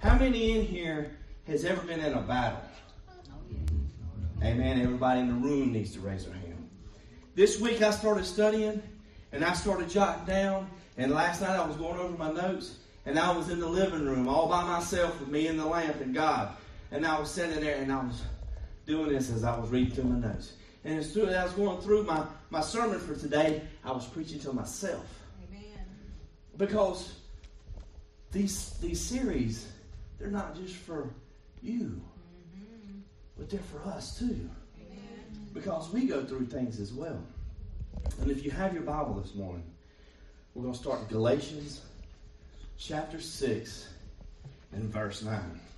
How many in here has ever been in a battle? Amen. Everybody in the room needs to raise their hand. This week I started studying and I started jotting down. And last night I was going over my notes and I was in the living room all by myself with me and the lamp and God. And I was sitting there and I was doing this as I was reading through my notes. And as I was going through my sermon for today, I was preaching to myself. Amen. Because these series, they're not just for you, but they're for us too. Amen. Because we go through things as well. And if you have your Bible this morning, we're going to start in Galatians chapter 6 and verse 9.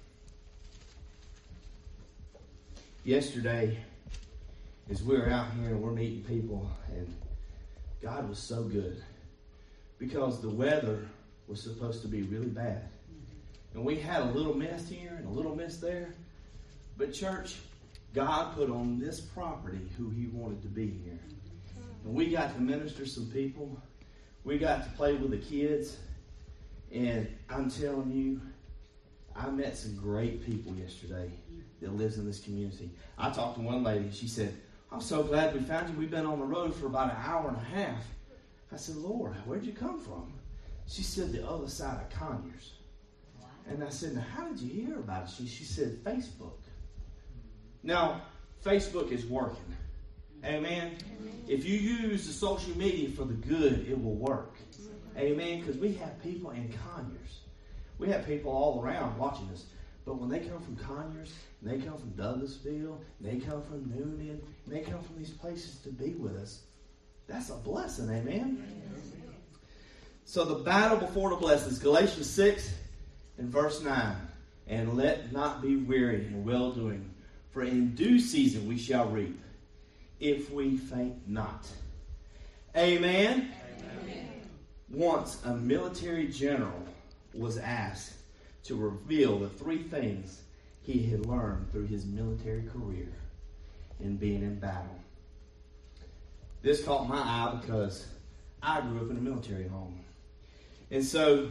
Yesterday, as we were out here and we're meeting people, and God was so good because the weather was supposed to be really bad. And we had a little mist here and a little mist there. But church, God put on this property who He wanted to be here. And we got to minister some people. We got to play with the kids. And I'm telling you, I met some great people yesterday that lives in this community. I talked to one lady. She said, I'm so glad we found you. We've been on the road for about an hour and a half. I said, Lord, where'd you come from? She said, the other side of Conyers. Wow. And I said, now, how did you hear about it? She said, Facebook. Now, Facebook is working. Amen? If you use the social media for the good, it will work. Amen? Because we have people in Conyers. We have people all around watching us. But when they come from Conyers, and they come from Douglasville, and they come from Noonan, and they come from these places to be with us, that's a blessing, amen? So the battle before the blessings, Galatians 6 and verse 9. And let not be weary in well-doing, for in due season we shall reap, if we faint not. Amen? Amen. Once a military general was asked to reveal the 3 things he had learned through his military career in being in battle. This caught my eye because I grew up in a military home. And so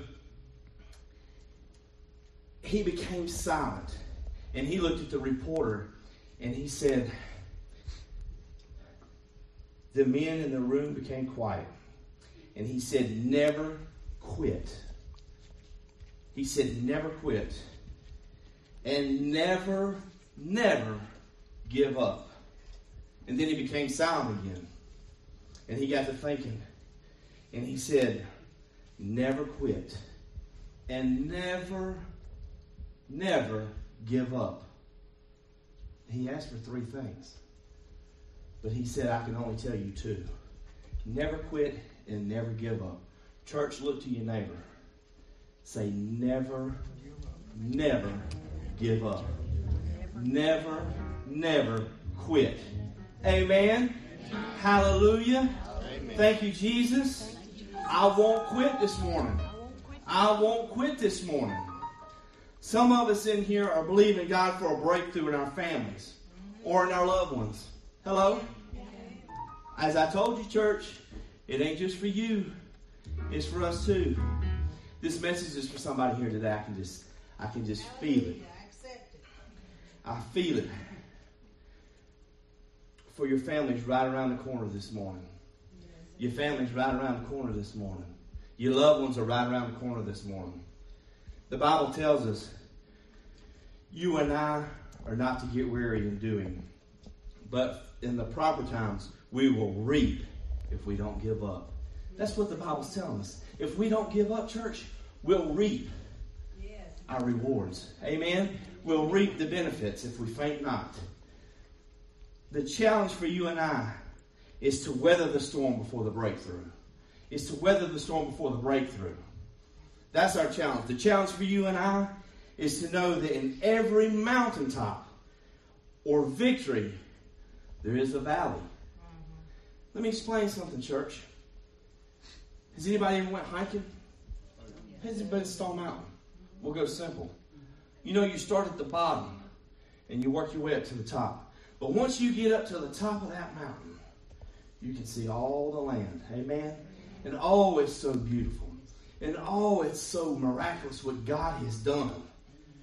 he became silent. And he looked at the reporter and he said, the men in the room became quiet. And he said, never quit. He said, never quit. And never give up. And then he became silent again. And he got to thinking. And he said, never quit. And never give up. He asked for 3 things. But he said, I can only tell you 2. Never quit and never give up. Church, look to your neighbor. Say, never give up. Never quit. Amen. Hallelujah. Amen. Thank you, Jesus. I won't quit this morning. I won't quit this morning. Some of us in here are believing God for a breakthrough in our families or in our loved ones. Hello? As I told you, church, it ain't just for you. It's for us too. This message is for somebody here today. I can just feel it. I feel it. For your family's right around the corner this morning. Your family's right around the corner this morning. Your loved ones are right around the corner this morning. The Bible tells us you and I are not to get weary in doing, but in the proper times we will reap if we don't give up. That's what the Bible's telling us. If we don't give up, church, we'll reap our rewards. Amen? We'll reap the benefits if we faint not. The challenge for you and I is to weather the storm before the breakthrough. Is to weather the storm before the breakthrough. That's our challenge. The challenge for you and I is to know that in every mountaintop or victory, there is a valley. Let me explain something, church. Has anybody ever went hiking? Has it been Stone Mountain? We'll go simple. You know, you start at the bottom and you work your way up to the top. But once you get up to the top of that mountain, you can see all the land. Amen? And oh, it's so beautiful. And oh, it's so miraculous what God has done.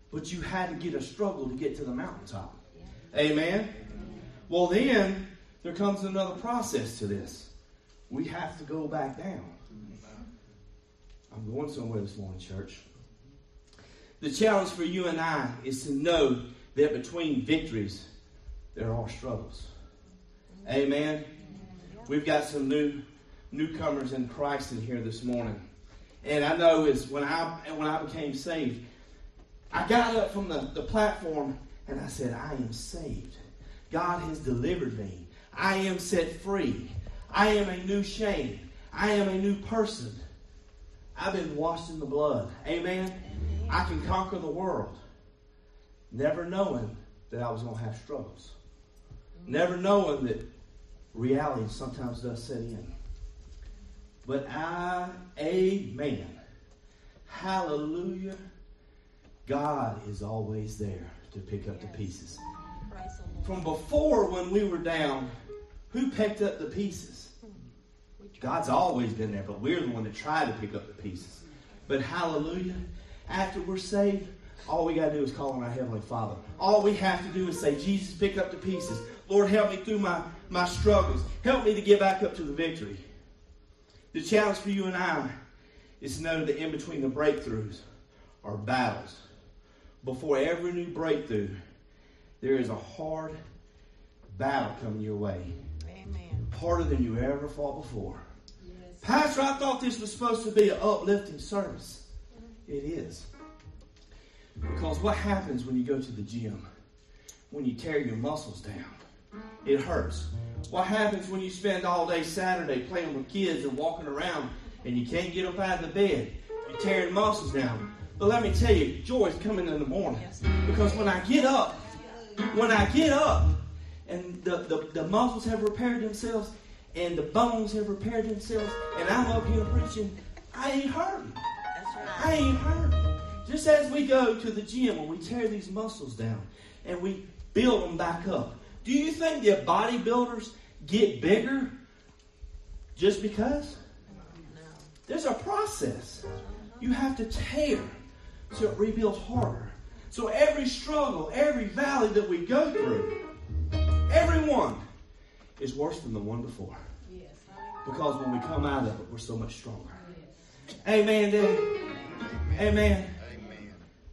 but you had to get a struggle to get to the mountaintop. Amen? Well, then there comes another process to this. We have to go back down. I'm going somewhere this morning, church. The challenge for you and I is to know that between victories, there are struggles. Amen? We've got some newcomers in Christ in here this morning. And I know is when I became saved, I got up from the platform and I said, I am saved. God has delivered me. I am set free. I am a new shame. I am a new person. I've been washed in the blood. Amen? I can conquer the world. Never knowing that I was going to have struggles. Never knowing that reality sometimes does set in. But amen. Hallelujah. God is always there to pick up the pieces. From before when we were down, who picked up the pieces? God's always been there, but we're the one that try to pick up the pieces. But hallelujah, after we're saved, all we got to do is call on our Heavenly Father. All we have to do is say, Jesus, pick up the pieces. Lord, help me through my struggles. Help me to get back up to the victory. The challenge for you and I is to know that in between the breakthroughs are battles. Before every new breakthrough, there is a hard battle coming your way. Amen. Harder than you ever fought before. Yes. Pastor, I thought this was supposed to be an uplifting service. It is. Because what happens when you go to the gym? When you tear your muscles down, it hurts. What happens when you spend all day Saturday playing with kids and walking around and you can't get up out of the bed? You're tearing muscles down. But let me tell you, joy is coming in the morning. Because when I get up, and the muscles have repaired themselves and the bones have repaired themselves and I'm up here preaching, I ain't hurting. That's right. I ain't hurting. Just as we go to the gym and we tear these muscles down and we build them back up, do you think that bodybuilders get bigger just because? No. There's a process. You have to tear so it rebuilds harder. So every struggle, every valley that we go through, every one is worse than the one before. Yes. Because when we come out of it, we're so much stronger. Amen, Daddy. Amen. Amen.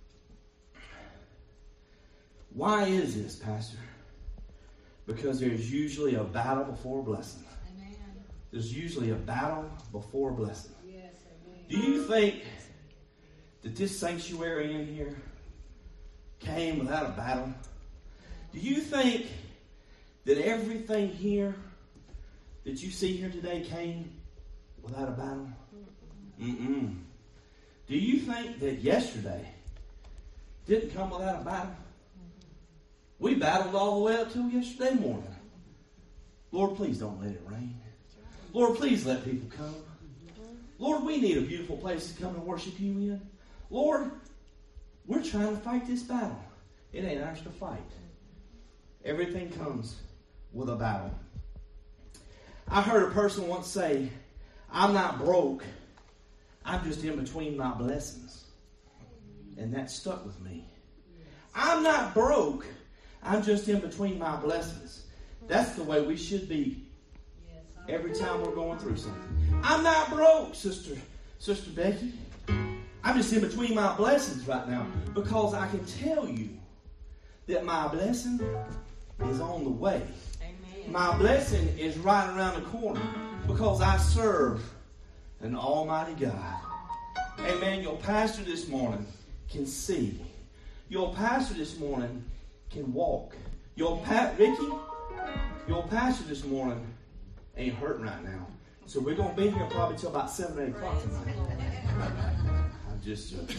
Why is this, Pastor? Because there's usually a battle before a blessing. Amen. There's usually a battle before a blessing. Yes, amen. Do you think that this sanctuary in here came without a battle? Do you think that everything here that you see here today came without a battle? Mm-mm. Do you think that yesterday didn't come without a battle? We battled all the way up till yesterday morning. Lord, please don't let it rain. Lord, please let people come. Lord, we need a beautiful place to come and worship you in. Lord, we're trying to fight this battle. It ain't ours to fight. Everything comes with a battle. I heard a person once say, I'm not broke. I'm just in between my blessings. And that stuck with me. I'm not broke. I'm just in between my blessings. That's the way we should be every time we're going through something. I'm not broke, Sister Becky. I'm just in between my blessings right now because I can tell you that my blessing is on the way. Amen. My blessing is right around the corner because I serve an almighty God. Amen. Your pastor this morning can see. Your pastor this morning can walk. Ricky, your pastor this morning ain't hurting right now. So we're going to be here probably till about 7, 8 o'clock tonight. I'm just joking.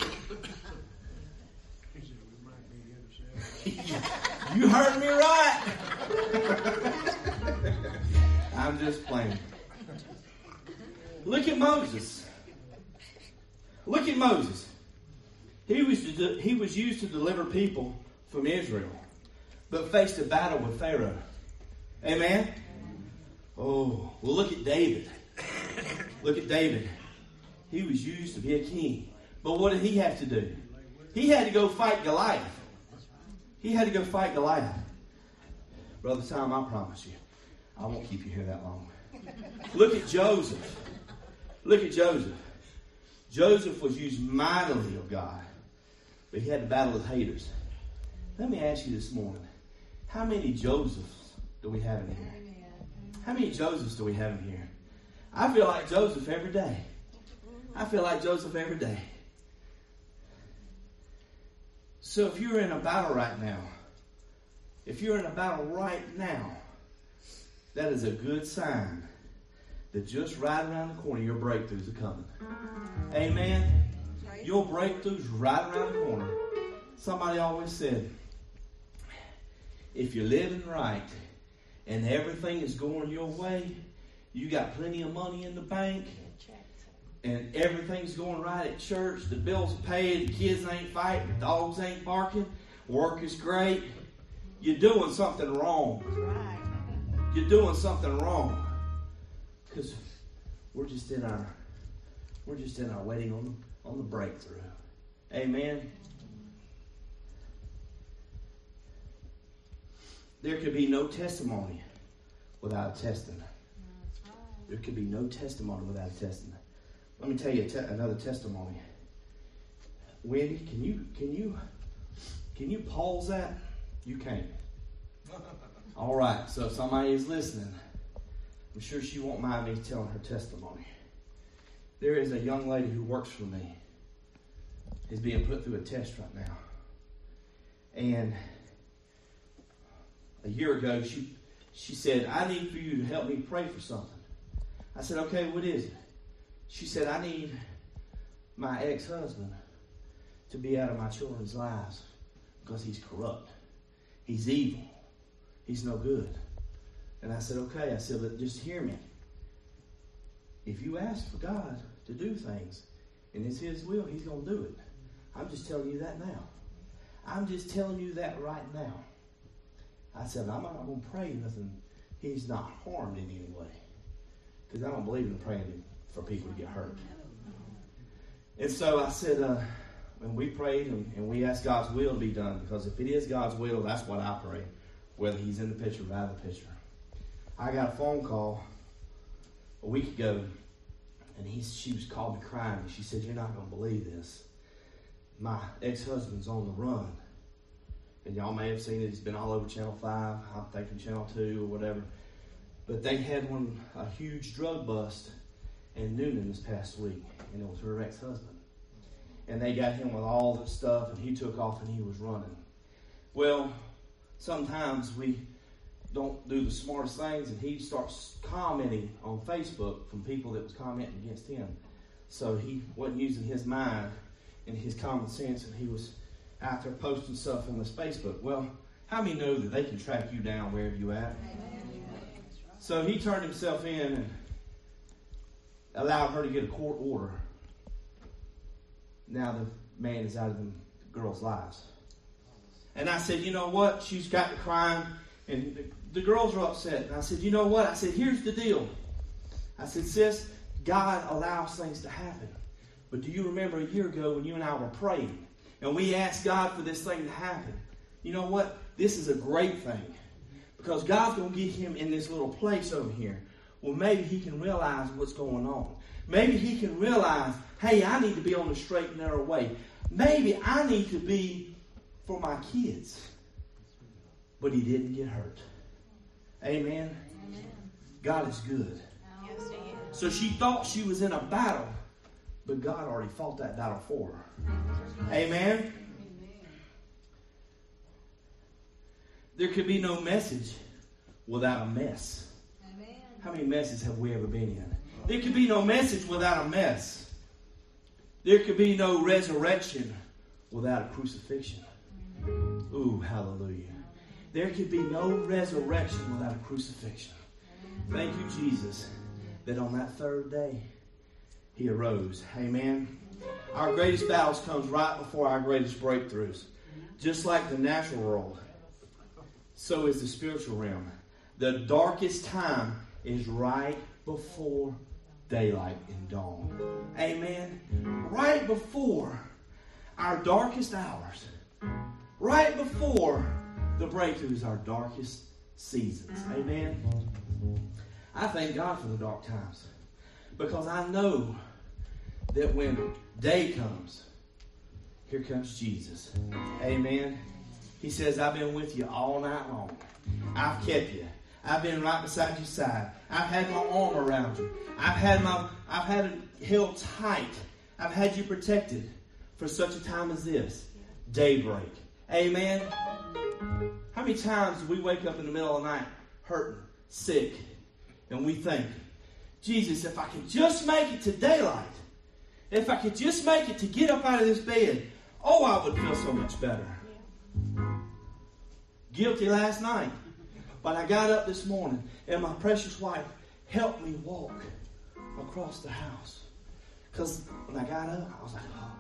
You heard me right. I'm just playing. Look at Moses. Look at Moses. He was used to deliver people from Israel, but faced a battle with Pharaoh. Amen? Oh, well, look at David. Look at David. He was used to be a king. But what did he have to do? He had to go fight Goliath. He had to go fight Goliath. Brother Tom, I promise you, I won't keep you here that long. Look at Joseph. Look at Joseph. Joseph was used mightily of God, but he had to battle with haters. Let me ask you this morning, how many Josephs do we have in here? How many Josephs do we have in here? I feel like Joseph every day. I feel like Joseph every day. So if you're in a battle right now, that is a good sign that just right around the corner, your breakthroughs are coming. Amen. Your breakthroughs right around the corner. Somebody always said, if you're living right and everything is going your way, you got plenty of money in the bank, and everything's going right at church, the bills are paid, the kids ain't fighting, the dogs ain't barking, work is great, you're doing something wrong. You're doing something wrong. Because we're just in our waiting on the breakthrough. Amen. There could be no testimony without a testimony. There could be no testimony without a testimony. Let me tell you another testimony. Wendy, can you pause that? You can't. All right. So if somebody is listening, I'm sure she won't mind me telling her testimony. There is a young lady who works for me. Is being put through a test right now. And a year ago, she said, I need for you to help me pray for something. I said, okay, what is it? She said, I need my ex-husband to be out of my children's lives because he's corrupt. He's evil. He's no good. And I said, okay. I said, but just hear me. If you ask for God to do things and it's His will, He's going to do it. I'm just telling you that now. I'm just telling you that right now. I said, I'm not going to pray nothing. He's not harmed in any way. Because I don't believe in praying for people to get hurt. And so I said, and we prayed and we asked God's will to be done. Because if it is God's will, that's what I pray. Whether He's in the picture or out of the picture. I got a phone call a week ago. And she was called me crying. And she said, you're not going to believe this. My ex-husband's on the run. And y'all may have seen it. It's been all over Channel 5. I'm thinking Channel 2 or whatever. But they had a huge drug bust in Noonan this past week. And it was her ex-husband. And they got him with all the stuff. And he took off and he was running. Well, sometimes we don't do the smartest things. And he starts commenting on Facebook from people that was commenting against him. So he wasn't using his mind and his common sense. And he was out there posting stuff on this Facebook. Well, how many know that they can track you down wherever you at? So he turned himself in and allowed her to get a court order. Now the man is out of the girls' lives. And I said, you know what? She's got to crying, and the girls are upset. And I said, you know what? I said, here's the deal. I said, sis, God allows things to happen. But do you remember a year ago when you and I were praying? And we asked God for this thing to happen. You know what? This is a great thing. Because God's going to get him in this little place over here. Well, maybe he can realize what's going on. Maybe he can realize, hey, I need to be on the straight and narrow way. Maybe I need to be for my kids. But he didn't get hurt. Amen? Amen. God is good. Yes, he is. So she thought she was in a battle. But God already fought that battle for her. Amen? There could be no message without a mess. Amen. How many messes have we ever been in? There could be no message without a mess. There could be no resurrection without a crucifixion. Ooh, hallelujah. There could be no resurrection without a crucifixion. Thank you, Jesus, that on that third day, he arose. Amen. Our greatest battles comes right before our greatest breakthroughs. Just like the natural world, so is the spiritual realm. The darkest time is right before daylight and dawn. Amen. Right before our darkest hours, right before the breakthrough is our darkest seasons. Amen. I thank God for the dark times, because I know that when day comes, here comes Jesus. Amen. He says, I've been with you all night long. I've kept you. I've been right beside your side. I've had my arm around you. I've had it held tight. I've had you protected for such a time as this. Daybreak. Amen. How many times do we wake up in the middle of the night hurting, sick, and we think, Jesus, if I could just make it to daylight, if I could just make it to get up out of this bed, oh, I would feel so much better. Guilty last night. But I got up this morning, and my precious wife helped me walk across the house. Because when I got up, I was like,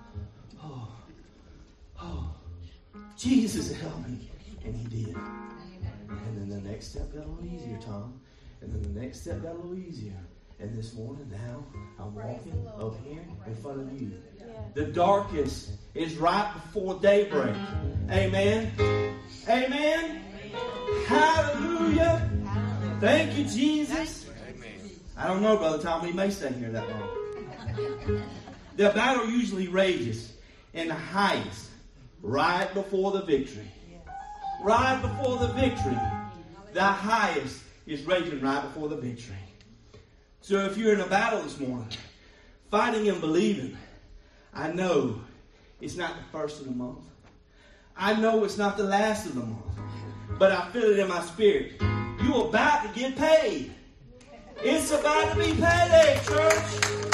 oh, Jesus help me. And he did. And then the next step got a little easier, Tom. And then the next step got a little easier. And this morning, now, I'm walking up here in front of you. The darkest is right before daybreak. Amen. Amen. Hallelujah. Thank you, Jesus. I don't know, Brother Tom. We may stay here that long. The battle usually rages in the highest right before the victory. Right before the victory. The highest is raging right before the victory. So if you're in a battle this morning, fighting and believing, I know it's not the first of the month. I know it's not the last of the month. But I feel it in my spirit. You're about to get paid. It's about to be payday, church.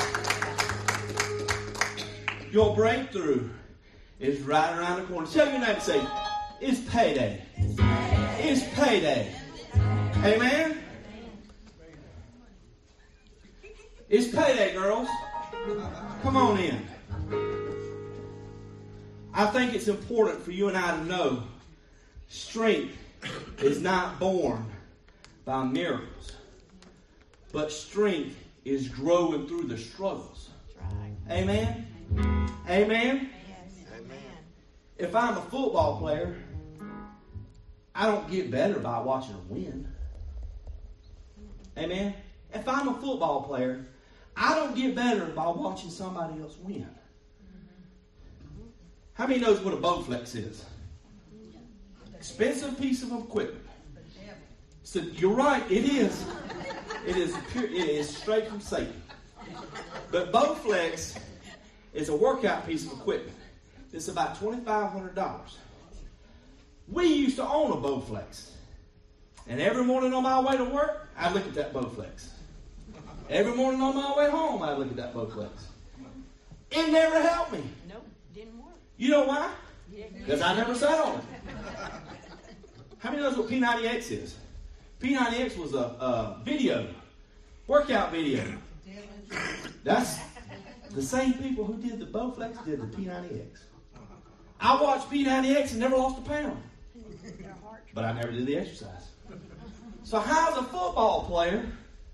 Your breakthrough is right around the corner. Tell your neighbor, say, it's payday. It's payday. Amen? It's payday, girls. Come on in. I think it's important for you and I to know strength is not born by miracles, but strength is growing through the struggles. Amen? Amen? If I'm a football player, I don't get better by watching them win. Amen? If I'm a football player, I don't get better by watching somebody else win. How many knows what a Bowflex is? Expensive piece of equipment. So you're right, it is. It is straight from Satan. But Bowflex is a workout piece of equipment. It's about $2,500. We used to own a Bowflex. And every morning on my way to work, I'd look at that Bowflex. Every morning on my way home, I'd look at that Bowflex. It never helped me. Nope, didn't work. You know why? Because I never sat on it. How many knows what P90X is? P90X was a video, workout video. That's the same people who did the Bowflex did the P90X. I watched P90X and never lost a pound. But I never did the exercise. So how's a football player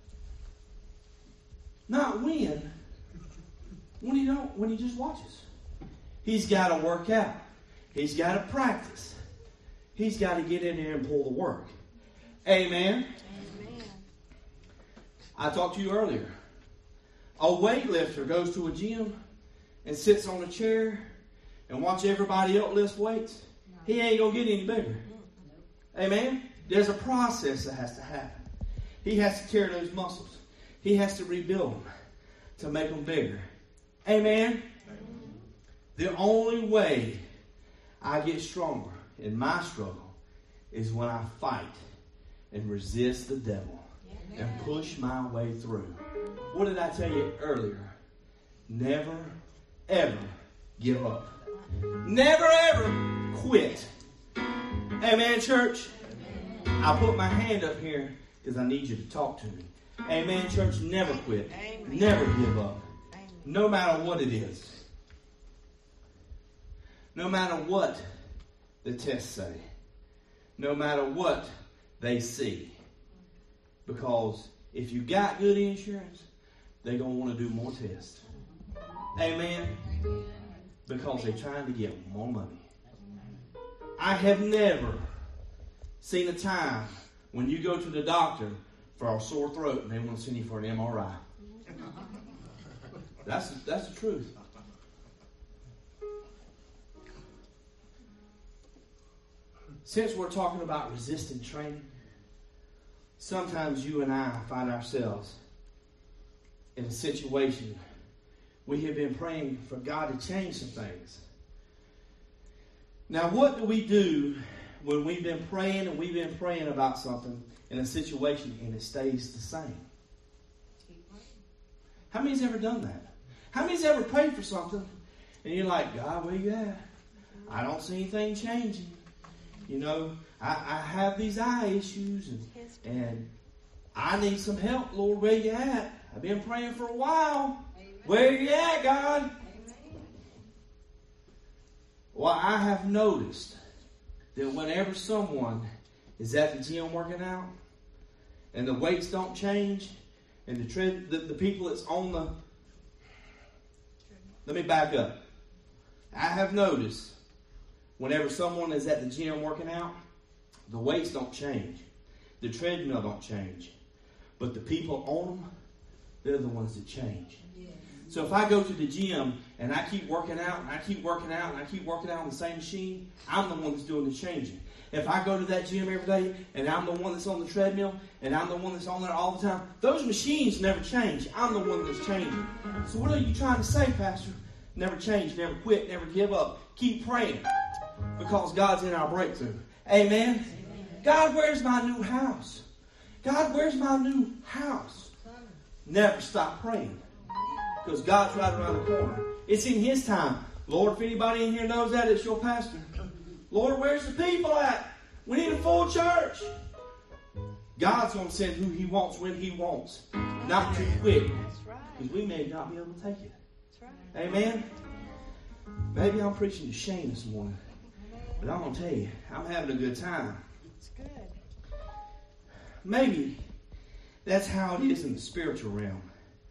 not win when he just watches? He's got to work out. He's got to practice. He's got to get in there and pull the work. Amen. Amen. I talked to you earlier. A weightlifter goes to a gym and sits on a chair and watch everybody else lift weights. He ain't going to get any bigger. Amen. There's a process that has to happen. He has to tear those muscles. He has to rebuild them to make them bigger. Amen. The only way I get stronger in my struggle is when I fight and resist the devil and push my way through. What did I tell you earlier? Never, ever give up. Never, ever quit. Amen, church? I put my hand up here because I need you to talk to me. Amen, church? Never quit. Amen. Never give up. Amen. No matter what it is. No matter what the tests say. No matter what they see. Because if you got good insurance, they're going to want to do more tests. Amen. because they're trying to get more money. I have never seen a time when you go to the doctor for a sore throat and they want to send you for an MRI. That's the truth. Since we're talking about resistant training, sometimes you and I find ourselves in a situation we have been praying for God to change some things. Now, what do we do when we've been praying about something in a situation and it stays the same? How many's ever done that? How many's ever prayed for something and you're like, God, where you at? I don't see anything changing. You know, I have these eye issues and I need some help. Lord, where you at? I've been praying for a while. Amen. Where you at, God? Amen. Well, I have noticed that whenever someone is at the gym working out and the weights don't change and the people that's on the... Let me back up. I have noticed whenever someone is at the gym working out, the weights don't change. The treadmill don't change. But the people on them, they're the ones that change. Yes. So if I go to the gym and I keep working out and I keep working out and I keep working out on the same machine, I'm the one that's doing the changing. If I go to that gym every day and I'm the one that's on the treadmill and I'm the one that's on there all the time, those machines never change. I'm the one that's changing. So what are you trying to say, Pastor? Never change, never quit, never give up. Keep praying because God's in our breakthrough. Amen? God, where's my new house? God, where's my new house? Never stop praying because God's right around the corner. It's in His time. Lord, if anybody in here knows that, it's your pastor. Lord, where's the people at? We need a full church. God's going to send who He wants when He wants. Not too quick. Because we may not be able to take it. Amen? Maybe I'm preaching to Shane this morning. But I'm going to tell you, I'm having a good time. It's good. Maybe that's how it is in the spiritual realm.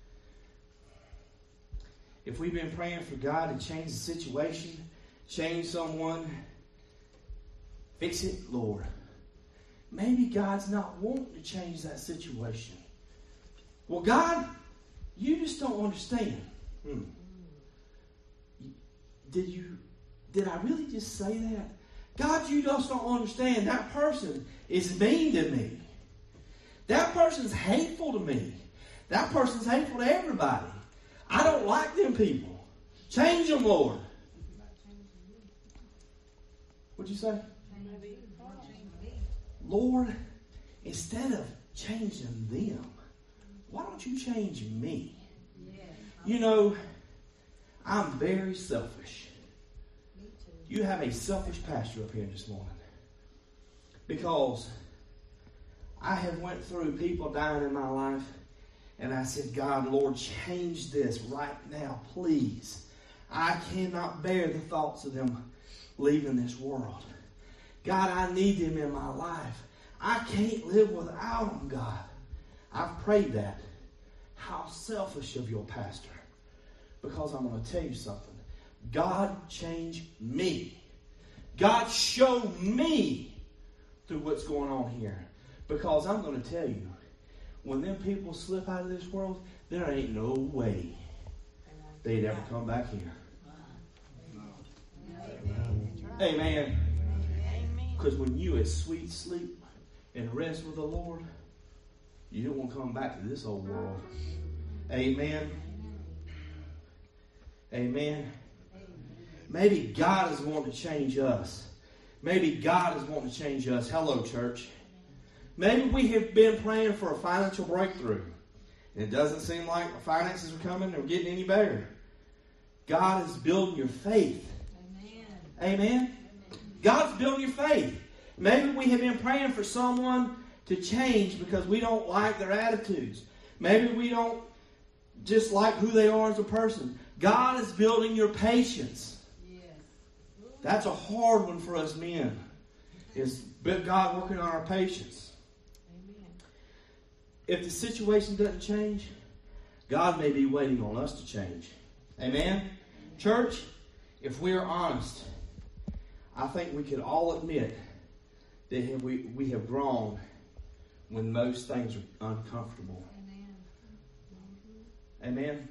If we've been praying for God to change the situation, change someone, fix it, Lord. Maybe God's not wanting to change that situation. Well, God, you just don't understand. Did I really just say that? God, you just don't understand. That person is mean to me. That person's hateful to me. That person's hateful to everybody. I don't like them people. Change them, Lord. What'd you say? Lord, instead of changing them, why don't you change me? You know, I'm very selfish. You have a selfish pastor up here this morning. Because I have went through people dying in my life. And I said, God, Lord, change this right now, please. I cannot bear the thoughts of them leaving this world. God, I need them in my life. I can't live without them, God. I've prayed that. How selfish of your pastor. Because I'm going to tell you something. God, change me. God, show me through what's going on here. Because I'm going to tell you, when them people slip out of this world, there ain't no way they'd ever come back here. Amen. Because when you at sweet sleep and rest with the Lord, you don't want to come back to this old world. Amen. Amen. Maybe God is wanting to change us. Maybe God is wanting to change us. Hello, church. Maybe we have been praying for a financial breakthrough. And it doesn't seem like our finances are coming or getting any better. God is building your faith. Amen. Amen. God's building your faith. Maybe we have been praying for someone to change because we don't like their attitudes. Maybe we don't just like who they are as a person. God is building your patience. Yes. That's a hard one for us men. Is God working on our patience. Amen. If the situation doesn't change, God may be waiting on us to change. Amen? Church, if we're honest, I think we could all admit that we have grown when most things are uncomfortable. Amen?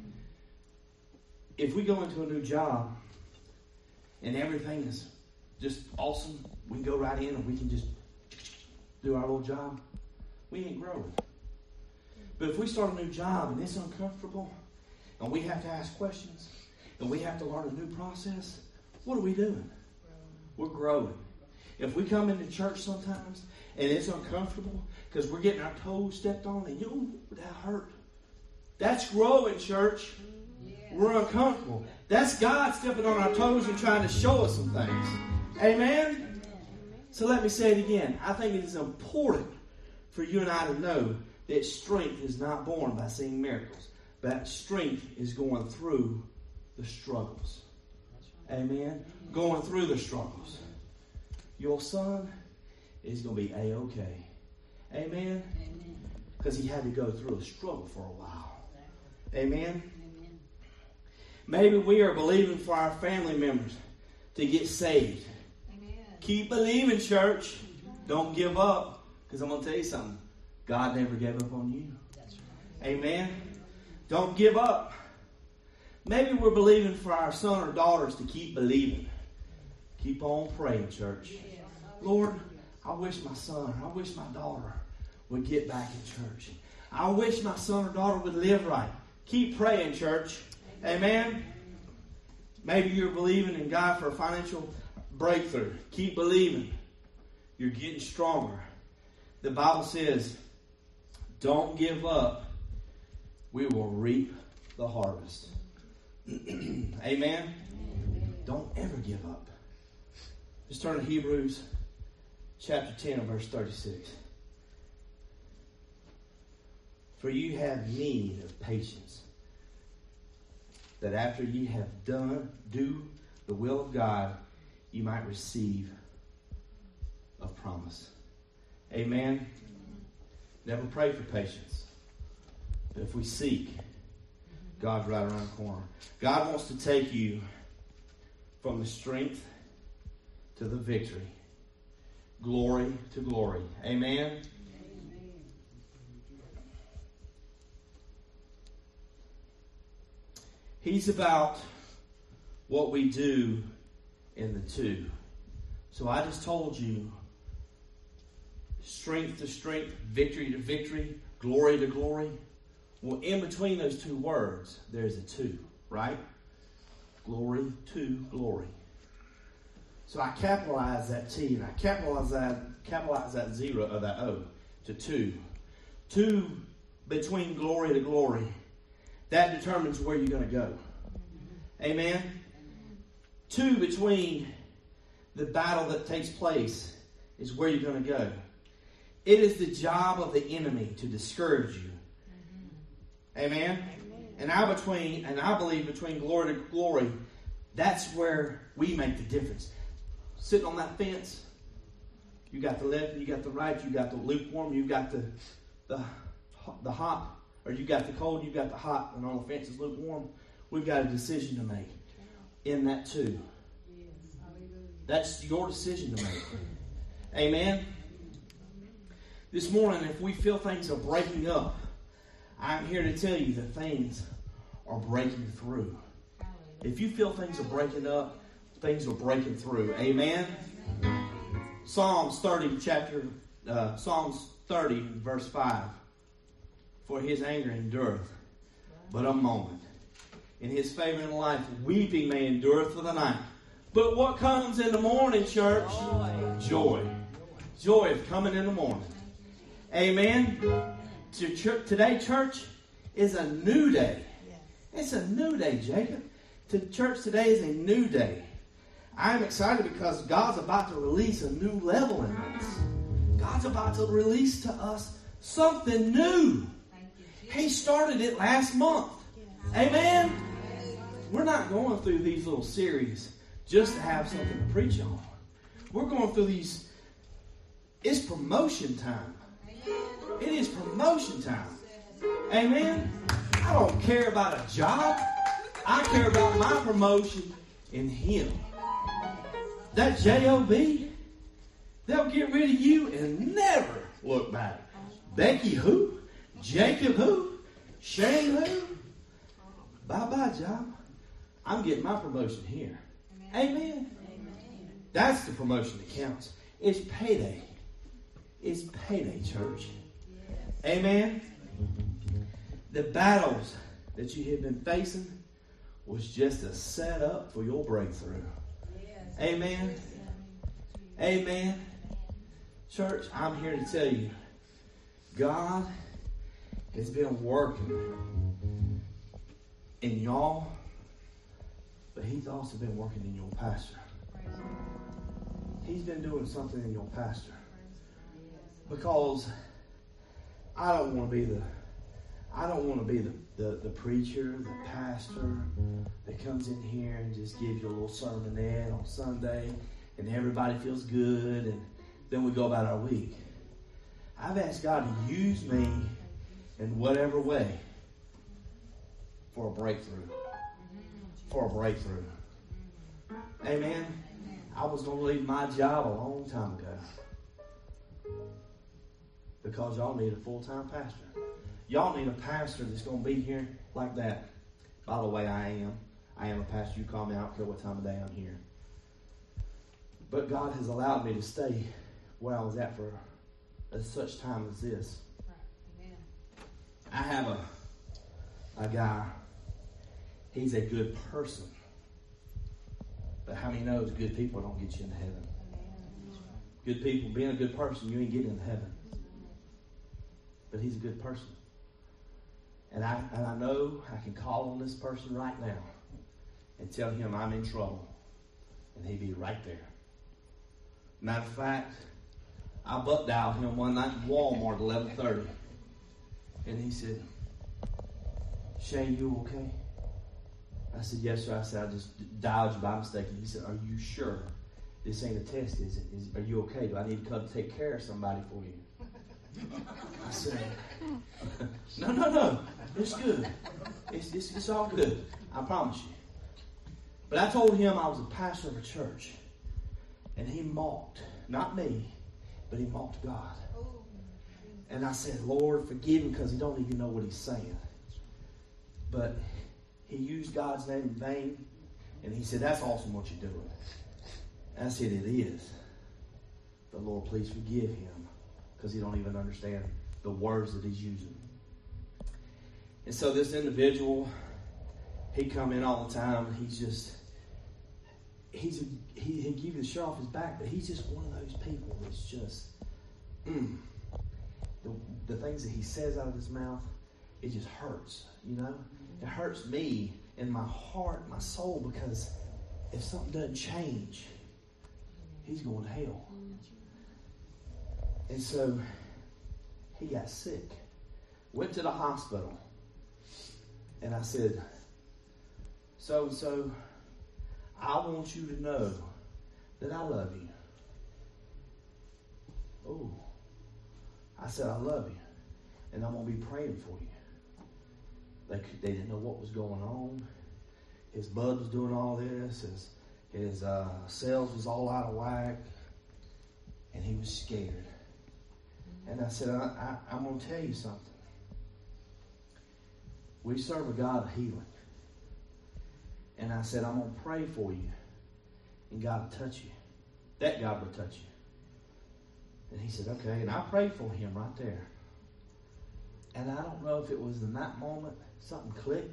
If we go into a new job and everything is just awesome, we can go right in and we can just do our little job, we ain't growing. But if we start a new job and it's uncomfortable and we have to ask questions and we have to learn a new process, what are we doing? We're growing. If we come into church sometimes and it's uncomfortable because we're getting our toes stepped on and that hurt. That's growing, church. We're uncomfortable. That's God stepping on our toes and trying to show us some things. Amen? So let me say it again. I think it is important for you and I to know that strength is not born by seeing miracles. But strength is going through the struggles. Amen? Going through the struggles. Your son is going to be A-okay. Amen? Because he had to go through a struggle for a while. Amen? Maybe we are believing for our family members to get saved. Amen. Keep believing, church. Don't give up. Because I'm going to tell you something. God never gave up on you. That's right. Amen? Don't give up. Maybe we're believing for our son or daughters to keep believing. Keep on praying, church. Lord, I wish my son, I wish my daughter would get back in church. I wish my son or daughter would live right. Keep praying, church. Amen? Maybe you're believing in God for a financial breakthrough. Keep believing. You're getting stronger. The Bible says, don't give up. We will reap the harvest. Amen? Don't ever give up. Just turn to Hebrews chapter 10 and verse 36. For you have need of patience, that after ye have do the will of God, you might receive of promise. Amen? Never pray for patience. But if we seek, God's right around the corner. God wants to take you from the strength to the victory. Glory to glory. Amen? He's about what we do in the two. So I just told you, strength to strength, victory to victory, glory to glory. Well, in between those two words, there's a two, right? Glory to glory. So I capitalize that T and I capitalize that zero or that O to two. Two between glory to glory. That determines where you're going to go. Amen? Two between the battle that takes place is where you're going to go. It is the job of the enemy to discourage you. Amen? And I believe between glory to glory, that's where we make the difference. Sitting on that fence, you got the left, you got the right, you got the lukewarm, you got the hot, or you got the cold, you got the hot, and on the fence is lukewarm. We've got a decision to make in that too. That's your decision to make. Amen? This morning, if we feel things are breaking up, I'm here to tell you that things are breaking through. If you feel things are breaking up, things are breaking through. Amen? Psalms 30, verse 5. For his anger endureth but a moment. In his favor in life, weeping may endureth for the night. But what comes in the morning, church? Joy. Joy is coming in the morning. Amen? Today, church, is a new day. It's a new day, Jacob. Church today is a new day. I'm excited because God's about to release a new level in us. God's about to release to us something new. He started it last month. Amen? We're not going through these little series just to have something to preach on. We're going through these. It's promotion time. It is promotion time. Amen? I don't care about a job. I care about my promotion in Him. That J-O-B, they'll get rid of you and never look back. Becky who? Jacob who? Shane who? Bye-bye, job. I'm getting my promotion here. Amen. That's the promotion that counts. It's payday. It's payday, church. Amen. The battles that you have been facing was just a setup for your breakthrough. Amen. Amen. Church, I'm here to tell you, God has been working in y'all, but He's also been working in your pastor. He's been doing something in your pastor. Because I don't want to be the preacher, the pastor that comes in here and just gives you a little sermonette on Sunday and everybody feels good and then we go about our week. I've asked God to use me in whatever way for a breakthrough. For a breakthrough. Amen. I was going to leave my job a long time ago. Because y'all need a full-time pastor. Y'all need a pastor that's going to be here like that. By the way, I am a pastor. You call me, I don't care what time of day I'm here. But God has allowed me to stay where I was at for such time as this. I have a guy. He's a good person. But how many knows good people don't get you into heaven? Good people, being a good person, you ain't getting into heaven. But he's a good person. And I know I can call on this person right now and tell him I'm in trouble. And he'd be right there. Matter of fact, I butt dialed him one night in Walmart at 11:30. And he said, Shane, you okay? I said, yes, sir. I said, I just dialed you by mistake. And he said, are you sure this ain't a test, is it? Are you okay? Do I need to come take care of somebody for you? I said, no. It's good. It's all good. I promise you. But I told him I was a pastor of a church. And he mocked, not me, but he mocked God. And I said, Lord, forgive him because he don't even know what he's saying. But he used God's name in vain. And he said, that's awesome what you're doing. And I said, it is. But Lord, please forgive him. Because he don't even understand the words that he's using. And so this individual, he come in all the time. He give you the shirt off his back, but he's just one of those people that's just, the things that he says out of his mouth, it just hurts, you know? It hurts me in my heart, my soul, because if something doesn't change, he's going to hell. And so he got sick. Went to the hospital. And I said, so I want you to know that I love you. Oh. I said, I love you. And I'm going to be praying for you. They didn't know what was going on. His blood was doing all this. His cells was all out of whack. And he was scared. And I said, I'm going to tell you something. We serve a God of healing. And I said, I'm going to pray for you. And God will touch you. That God will touch you. And he said, okay. And I prayed for him right there. And I don't know if it was in that moment something clicked.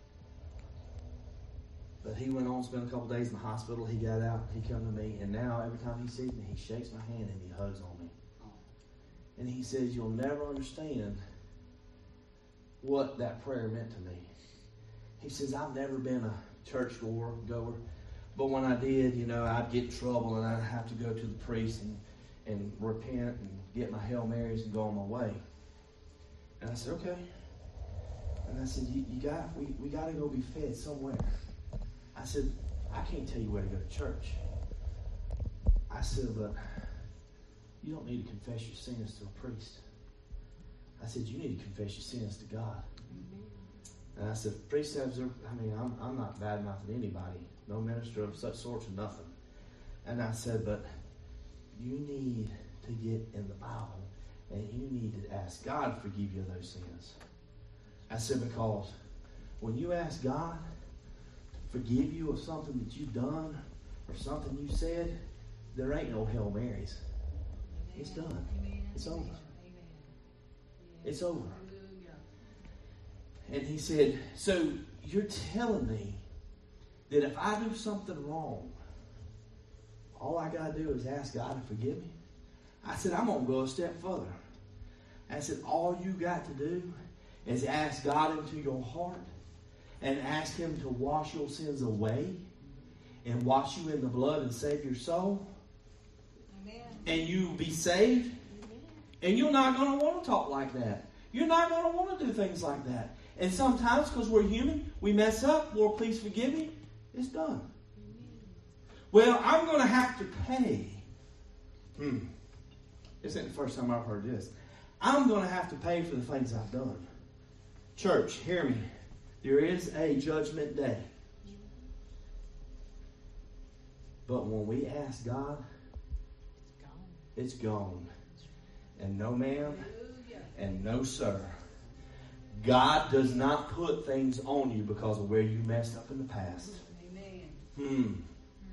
But he went on, spent a couple days in the hospital. He got out. He come to me. And now every time he sees me, he shakes my hand and he hugs on me. And he says, you'll never understand what that prayer meant to me. He says, I've never been a church goer, but when I did, you know, I'd get in trouble and I'd have to go to the priest and repent and get my Hail Marys and go on my way. And I said, okay. And I said, we got to go be fed somewhere. I said, I can't tell you where to go to church. I said, but you don't need to confess your sins to a priest. I said, you need to confess your sins to God. And I said, precepts are, I'm not bad-mouthing anybody. No minister of such sorts or nothing. And I said, but you need to get in the Bible and you need to ask God to forgive you of those sins. I said, because when you ask God to forgive you of something that you've done or something you said, there ain't no Hail Marys. It's done. It's over. It's over. And he said, so you're telling me that if I do something wrong, all I got to do is ask God to forgive me? I said, I'm going to go a step further. I said, all you got to do is ask God into your heart and ask Him to wash your sins away and wash you in the blood and save your soul. Amen. And you be saved. Amen. And you're not going to want to talk like that. You're not going to want to do things like that. And sometimes, because we're human, we mess up. Lord, please forgive me. It's done. Well, I'm going to have to pay. This ain't the first time I've heard this. I'm going to have to pay for the things I've done. Church, hear me. There is a judgment day. But when we ask God, it's gone. And no ma'am, and no sir. God does not put things on you because of where you messed up in the past. Amen.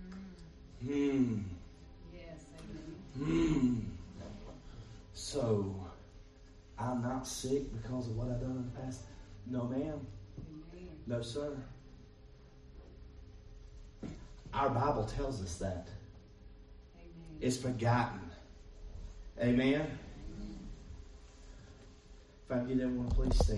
Yes, amen. So, I'm not sick because of what I've done in the past. No, ma'am. Amen. No, sir. Our Bible tells us that. Amen. It's forgotten. Amen. If I can get everyone, please stand.